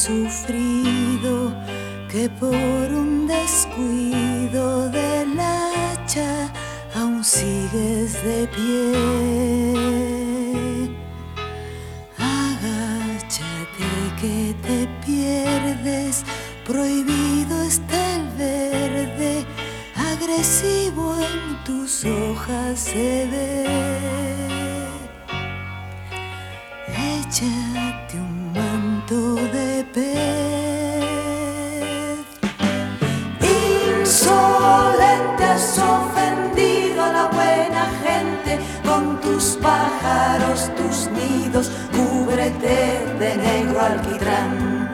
sufrido que por un descuido del hacha aún sigues de pie. Agáchate que te pierdes, prohibido está el verde, agresivo en tus hojas se ve. Échate un manto de pez. Insolente has ofendido a la buena gente con tus pájaros, tus nidos, cúbrete de negro alquitrán.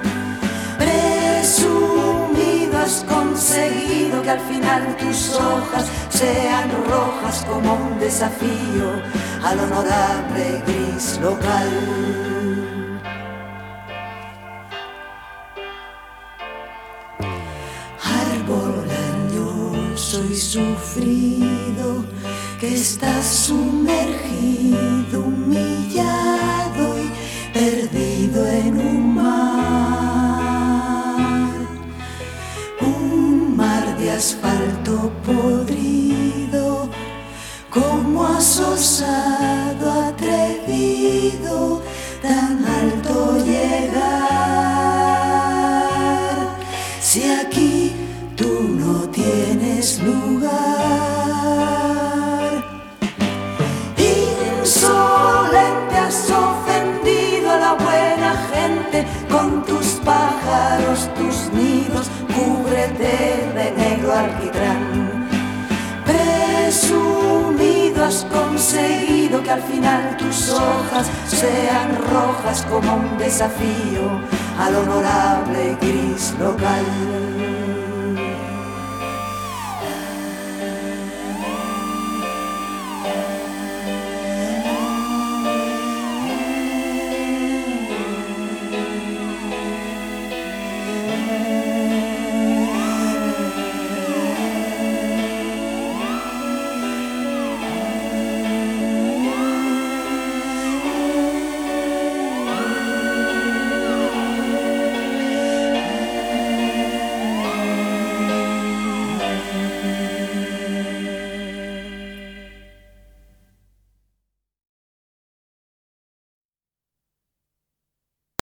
Presumido has conseguido que al final tus hojas sean rojas como un desafío al honorable gris local. Árbol añoso y sufrido que estás sumergido, humillado y perdido en un mar de asfalto podrido, como has osado, atrevido, tan alto llegar, si aquí tú no tienes lugar. Insolente has ofendido a la buena gente con tus pájaros, tus nidos, cúbrete de negro alquitrán. Presumido has conseguido que al final tus hojas sean rojas como un desafío al honorable gris local.